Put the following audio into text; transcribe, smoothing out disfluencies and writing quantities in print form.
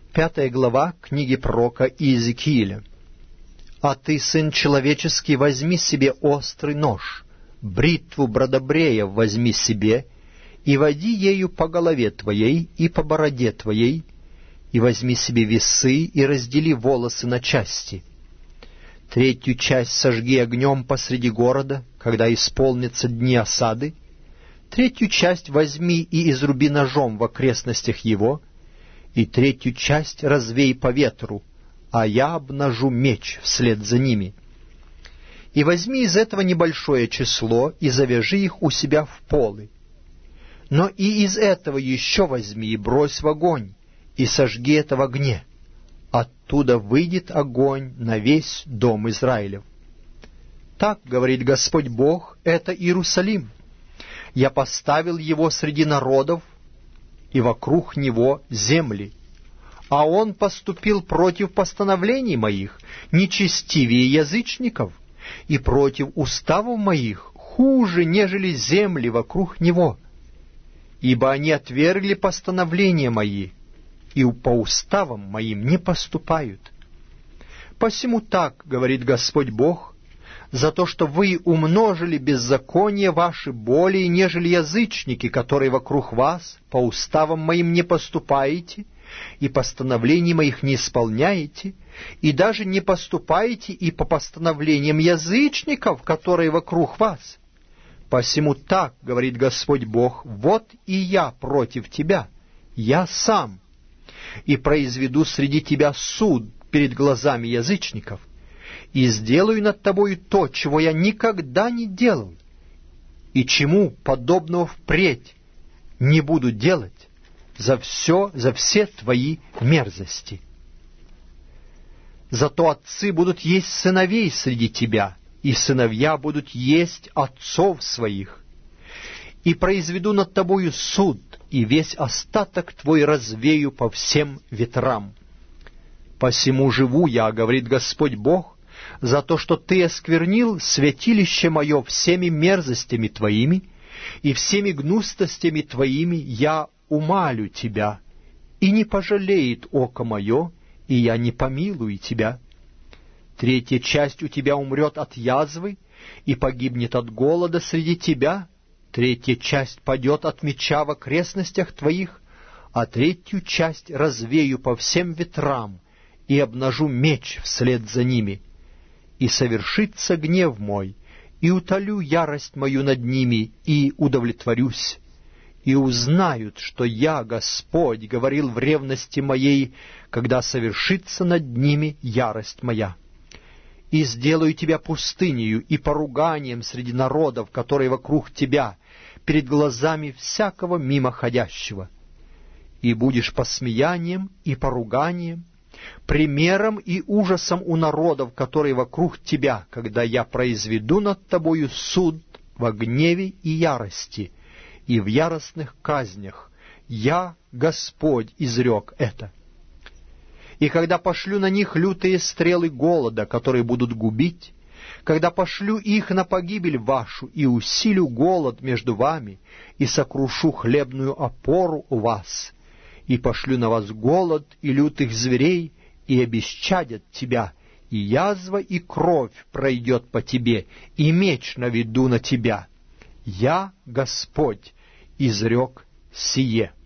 5 глава книги пророка Иезекииля. «А ты, сын человеческий, возьми себе острый нож, бритву бродобрея возьми себе, и води ею по голове твоей и по бороде твоей, и возьми себе весы, и раздели волосы на части. 3 часть сожги огнем посреди города, когда исполнятся дни осады. 3 часть возьми и изруби ножом в окрестностях его, и 3 часть развей по ветру, а я обнажу меч вслед за ними. И возьми из этого небольшое число, и завяжи их у себя в полы. Но и из этого еще возьми и брось в огонь, и сожги это в огне. Оттуда выйдет огонь на весь дом Израилев. Так, говорит Господь Бог, это Иерусалим. Я поставил его среди народов, и вокруг него земли. А он поступил против постановлений моих, нечестивее язычников, и против уставов моих, хуже, нежели земли вокруг него. Ибо они отвергли постановления мои, и по уставам моим не поступают. Посему так, говорит Господь Бог, за то, что вы умножили беззаконие ваши более, нежели язычники, которые вокруг вас, по уставам моим не поступаете, и постановлений моих не исполняете, и даже не поступаете и по постановлениям язычников, которые вокруг вас. Посему так, говорит Господь Бог, вот и я против тебя, я сам, и произведу среди тебя суд перед глазами язычников, и сделаю над тобою то, чего я никогда не делал, и чему подобного впредь не буду делать за все твои мерзости. Зато отцы будут есть сыновей среди тебя, и сыновья будут есть отцов своих. И произведу над тобою суд, и весь остаток твой развею по всем ветрам. Посему живу я, говорит Господь Бог, за то, что ты осквернил святилище мое всеми мерзостями твоими, и всеми гнусностями твоими я умалю тебя, и не пожалеет око мое, и я не помилую тебя. 3 часть у тебя умрет от язвы, и погибнет от голода среди тебя, 3 часть падет от меча в окрестностях твоих, а 3 часть развею по всем ветрам, и обнажу меч вслед за ними. И совершится гнев мой, и утолю ярость мою над ними, и удовлетворюсь. И узнают, что я, Господь, говорил в ревности моей, когда совершится над ними ярость моя. И сделаю тебя пустынею и поруганием среди народов, которые вокруг тебя, перед глазами всякого мимоходящего. И будешь посмеянием и поруганием, примером и ужасом у народов, которые вокруг тебя, когда я произведу над тобою суд во гневе и ярости, и в яростных казнях. Я, Господь, изрек это. И когда пошлю на них лютые стрелы голода, которые будут губить, когда пошлю их на погибель вашу, и усилю голод между вами, и сокрушу хлебную опору у вас, и пошлю на вас голод и лютых зверей, и обесчадят тебя, и язва и кровь пройдет по тебе, и меч наведу на тебя. Я, Господь, изрек сие».